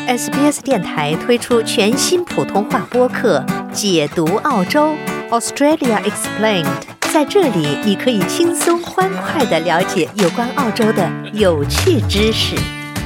SBS 电台推出全新普通话播客《解读澳洲 Australia Explained》，在这里你可以轻松欢快地了解有关澳洲的有趣知识。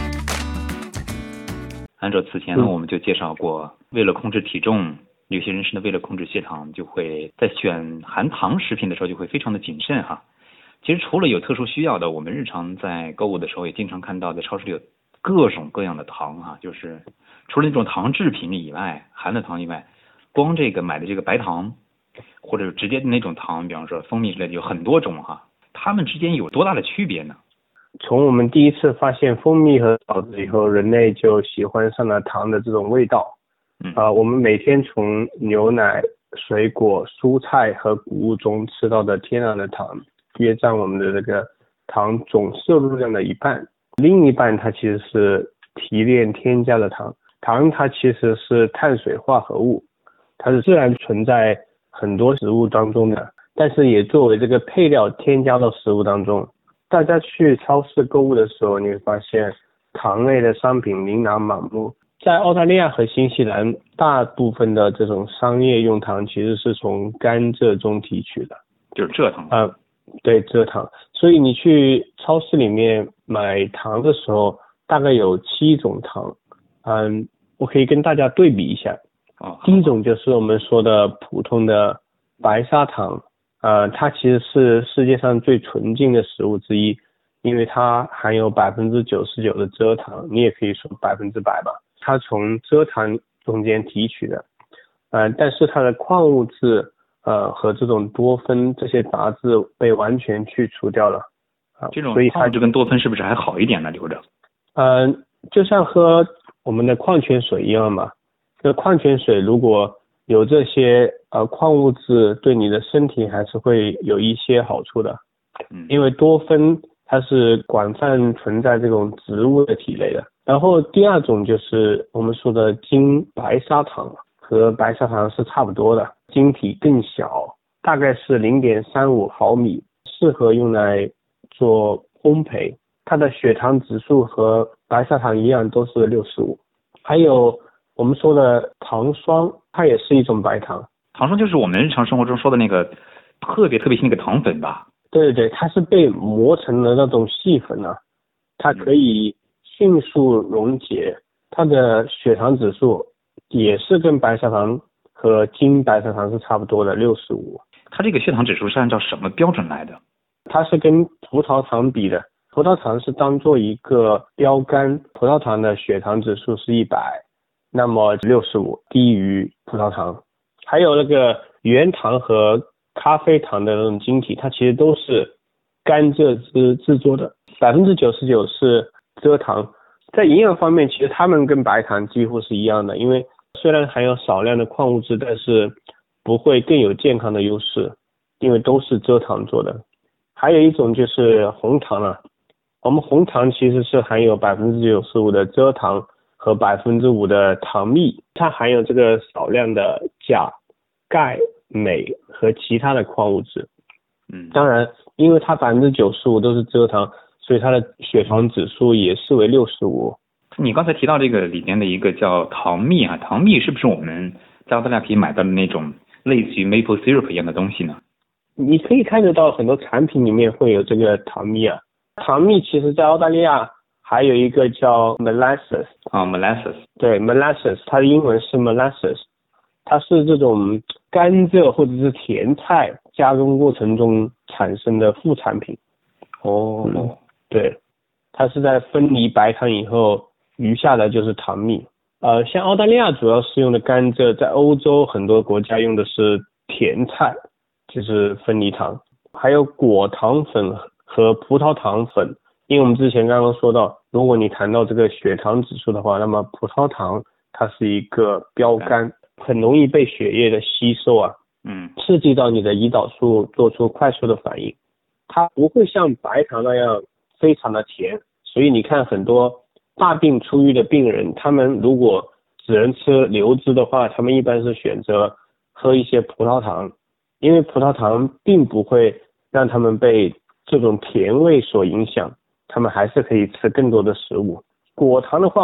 按照此前呢，我们就介绍过，为了控制体重，有些人士呢为了控制血糖，就会在选含糖食品的时候就会非常的谨慎哈。其实除了有特殊需要的，我们日常在购物的时候也经常看到，在超市里有各种各样的糖哈，就是除了那种糖制品以外，含的糖以外，光这个买的这个白糖，或者直接的那种糖，比方说蜂蜜之类的，有很多种哈。它们之间有多大的区别呢？ 从我们第一次发现蜂蜜和枣子以后，人类就喜欢上了糖的这种味道。我们每天从牛奶、水果、蔬菜和谷物中吃到的天然的糖，约占我们的这个糖总摄入量的一半，另一半它其实是提炼添加的糖。糖它其实是碳水化合物，它是自然存在很多食物当中的，但是也作为这个配料添加到食物当中。大家去超市购物的时候，你会发现糖类的商品琳琅满目。在澳大利亚和新西兰，大部分的这种商业用糖其实是从甘蔗中提取的， 就是蔗糖。 对，蔗糖。所以你去超市里面买糖的时候，大概有7种糖。我可以跟大家对比一下。第一种就是我们说的普通的白砂糖。它其实是世界上最纯净的食物之一，因为它含有99%的蔗糖，你也可以说100%吧。它从蔗糖中间提取的，但是它的矿物质和这种多酚这些杂质被完全去除掉了。 这种矿物质跟多酚是不是还好一点呢？留着？ 就像喝我们的矿泉水一样嘛。这矿泉水如果有这些矿物质，对你的身体还是会有一些好处的。因为多酚它是广泛存在这种植物的体内的。然后第二种就是我们说的精白砂糖，和白砂糖是差不多的，晶体更小，大概是0.35毫米，适合用来做烘焙。它的血糖指数和白砂糖一样都是65。还有我们说的糖霜，它也是一种白糖。 糖霜就是我们日常生活中说的那个特别细那个糖粉吧？ 对，它是被磨成了那种细粉啊，它可以迅速溶解，它的血糖指数也是跟白砂糖和精白砂糖是差不多的65。 它这个血糖指数是按照什么标准来的？ 它是跟葡萄糖比的，葡萄糖是当做一个标杆，葡萄糖的血糖指数是100，那么65低于葡萄糖。还有那个原糖和咖啡糖的那种晶体，它其实都是甘蔗汁制作的，99%是蔗糖。在营养方面，其实它们跟白糖几乎是一样的，因为虽然含有少量的矿物质，但是不会更有健康的优势，因为都是蔗糖做的。还有一种就是红糖了。我们红糖其实是含有95%的蔗糖和5%的糖蜜，它含有这个少量的钾、钙、镁和其他的矿物质。当然因为它95%都是蔗糖，所以它的血糖指数也是为65。 你刚才提到这个里面的一个叫糖蜜啊，糖蜜是不是我们在澳大利亚可以买到的那种类似于 maple syrup 一样的东西呢？ 你可以看得到很多产品里面会有这个糖蜜啊。糖蜜其实在澳大利亚还有一个叫 molasses。 molasses。 对， molasses 它的英文是 molasses， 它是这种甘蔗或者是甜菜加工过程中产生的副产品。对，它是在分离白糖以后余下的就是糖蜜。像澳大利亚主要是用的甘蔗，在欧洲很多国家用的是甜菜，就是分离糖。还有果糖粉和葡萄糖粉，因为我们之前刚刚说到，如果你谈到这个血糖指数的话，那么葡萄糖它是一个标杆，很容易被血液的吸收啊，刺激到你的胰岛素做出快速的反应。它不会像白糖那样非常的甜，所以你看很多大病初愈的病人，他们如果只能吃流质的话，他们一般是选择喝一些葡萄糖，因为葡萄糖并不会让他们被这种甜味所影响，他们还是可以吃更多的食物。果糖的话，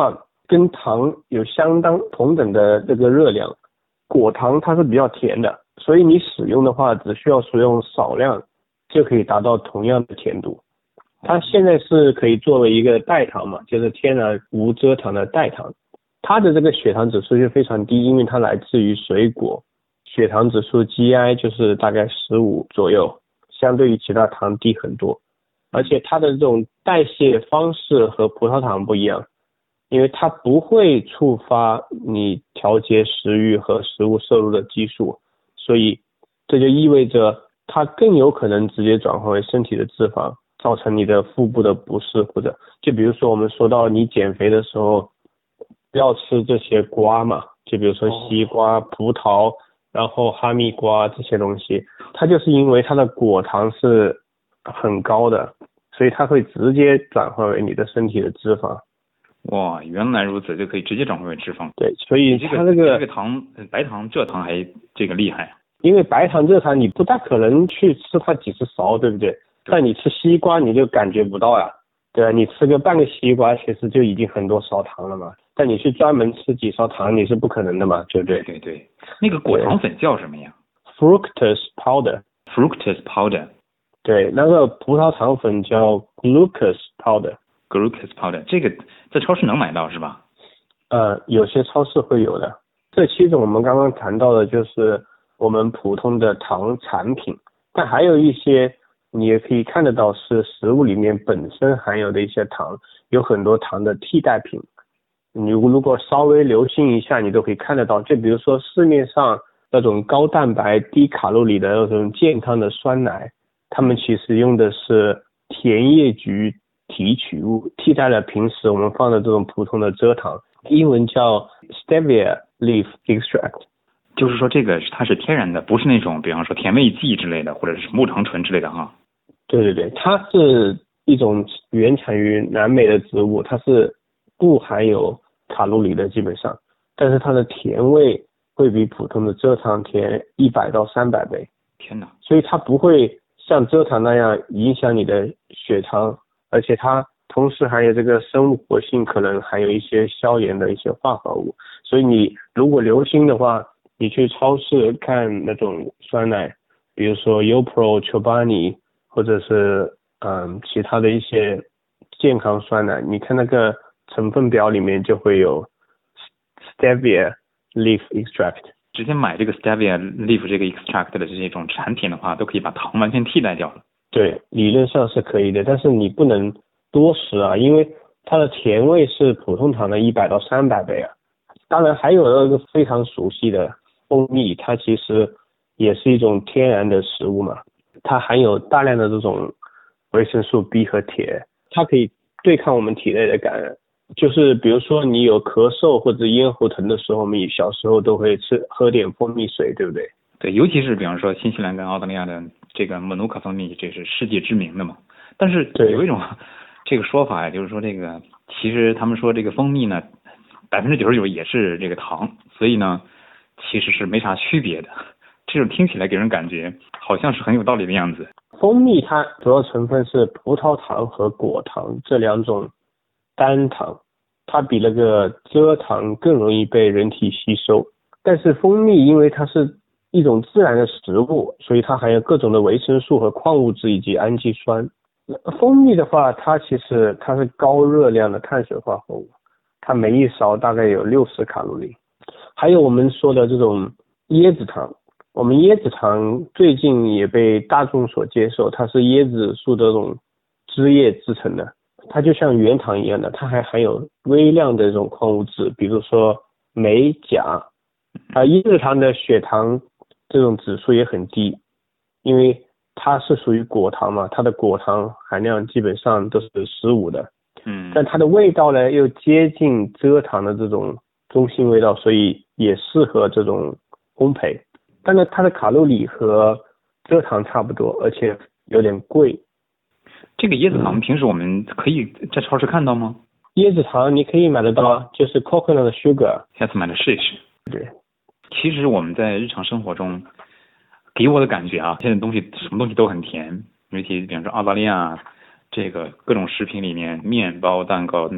跟糖有相当同等的这个热量。果糖它是比较甜的，所以你使用的话只需要使用少量就可以达到同样的甜度。它现在是可以作为一个代糖嘛，就是天然无蔗糖的代糖。它的这个血糖指数就非常低，因为它来自于水果，血糖指数 GI 就是大概15左右，相对于其他糖低很多。而且它的这种代谢方式和葡萄糖不一样，因为它不会触发你调节食欲和食物摄入的激素，所以这就意味着它更有可能直接转化为身体的脂肪，造成你的腹部的不适，或者就比如说我们说到你减肥的时候不要吃这些瓜嘛，就比如说西瓜、葡萄，然后哈密瓜这些东西，它就是因为它的果糖是很高的，所以它会直接转化为你的身体的脂肪。 哇，原来如此，就可以直接转化为脂肪。 对，所以它这个糖，白糖、蔗糖还这个厉害。 因为白糖、蔗糖你不大可能去吃它几十勺，对不对？但你吃西瓜你就感觉不到呀，对啊，你吃个半个西瓜其实就已经很多勺糖了嘛。但你去专门吃几勺糖你是不可能的嘛，对不对？ 对对，那个果糖粉叫什么呀？ Fructose powder。Fructose powder。 对，那个葡萄糖粉叫 glucose powder。Glucose powder 这个在超市能买到是吧？ 有些超市会有的。这七种我们刚刚谈到的就是我们普通的糖产品，但还有一些你也可以看得到是食物里面本身含有的一些糖，有很多糖的替代品。你如果稍微留心一下，你都可以看得到。就比如说市面上那种高蛋白、低卡路里的那种健康的酸奶，他们其实用的是甜叶菊提取物，替代了平时我们放的这种普通的蔗糖，英文叫 Stevia leaf extract。 就是说这个它是天然的，不是那种比方说甜味剂之类的，或者是木糖醇之类的哈。 对对对，它是一种原产于南美的植物，它是不含有卡路里的基本上，但是它的甜味会比普通的蔗糖甜100到300倍。 天哪！ 所以它不会像蔗糖那样影响你的血糖，而且它同时还有这个生物活性，可能还有一些消炎的一些化合物。所以你如果留心的话，你去超市看那种酸奶，比如说 YoPro、Chobani 或者是其他的一些健康酸奶，你看那个成分表里面就会有 Stevia leaf extract。 直接买这个 Stevia leaf 这个 extract 的这种产品的话，都可以把糖完全替代掉了。 对，理论上是可以的，但是你不能多食啊，因为它的甜味是普通糖的100到300倍啊。当然还有那个非常熟悉的蜂蜜，它其实也是一种天然的食物嘛，它含有大量的这种维生素 B 和铁，它可以对抗我们体内的感染。就是比如说你有咳嗽或者咽喉疼的时候，我们小时候都会喝点蜂蜜水，对不对？ 对，尤其是比方说新西兰跟澳大利亚的这个马努卡蜂蜜，这是世界知名的嘛。但是有一种这个说法呀，就是说这个其实他们说这个蜂蜜呢，99%也是这个糖，所以呢其实是没啥区别的。这种听起来给人感觉好像是很有道理的样子。 蜂蜜它主要成分是葡萄糖和果糖这两种单糖，它比那个蔗糖更容易被人体吸收。但是蜂蜜因为它是一种自然的食物，所以它含有各种的维生素和矿物质以及氨基酸。蜂蜜的话，它是高热量的碳水化合物，它每一勺大概有60卡路里。还有我们说的这种椰子糖，我们椰子糖最近也被大众所接受，它是椰子树的这种枝叶制成的，它就像原糖一样的，它还含有微量的这种矿物质，比如说镁、钾。椰子糖的血糖这种指数也很低，因为它是属于果糖嘛，它的果糖含量基本上都是15的。但它的味道呢又接近蔗糖的这种中性味道，所以也适合这种烘焙。但是它的卡路里和蔗糖差不多，而且有点贵。 这个椰子糖平时我们可以在超市看到吗？ 椰子糖你可以买得到，就是 coconut sugar。 下次买来试一试。 对， 其实我们在日常生活中给我的感觉啊，现在什么东西都很甜，尤其比方说澳大利亚这个各种食品里面，面包、蛋糕，那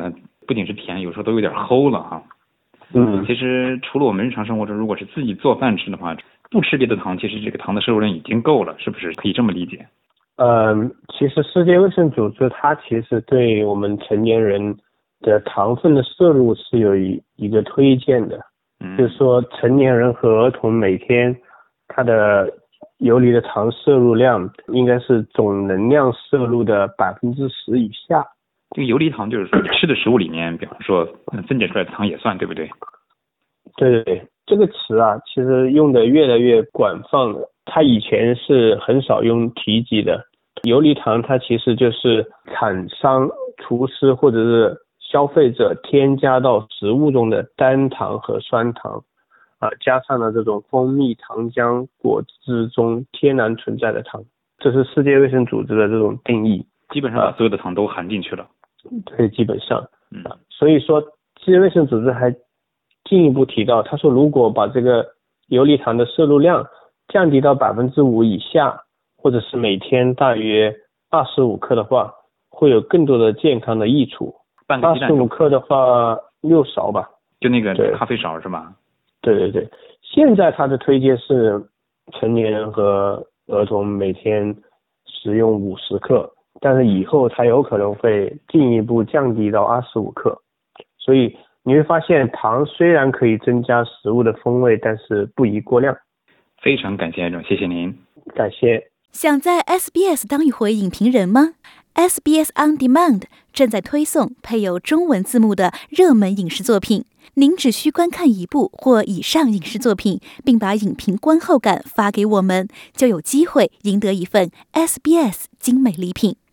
不仅是甜，有时候都有点齁了哈。其实除了我们日常生活中，如果是自己做饭吃的话，不吃别的糖，其实这个糖的摄入量已经够了，是不是？可以这么理解？ 其实世界卫生组织它其实对我们成年人的糖分的摄入是有一个推荐的，就是说成年人和儿童每天它的游离的糖摄入量应该是总能量摄入的10%以下。 这个游离糖就是说吃的食物里面，比方说分解出来的糖也算，对不对？ 对，这个词啊，其实用的越来越广泛了。它以前是很少用提及的。游离糖它其实就是厂商、厨师或者是消费者添加到食物中的单糖和酸糖，加上了这种蜂蜜、糖浆、果汁中天然存在的糖。这是世界卫生组织的这种定义， 基本上把所有的糖都含进去了。 对，基本上。所以说世界卫生组织还进一步提到，他说如果把这个游离糖的摄入量降低到5%以下，或者是每天大约25克的话，会有更多的健康的益处。 半个鸡蛋 25克的话6勺吧， 就那个咖啡勺是吧？ 对，现在它的推荐是成年人和儿童每天食用50克，但是以后它有可能会进一步降低到25克。所以你会发现糖虽然可以增加食物的风味，但是不宜过量。 非常感谢艾总，谢谢您。 感谢。 想在 SBS 当一回影评人吗？ SBS On Demand 正在推送配有中文字幕的热门影视作品，您只需观看一部或以上影视作品，并把影评观后感发给我们，就有机会赢得一份 SBS 精美礼品。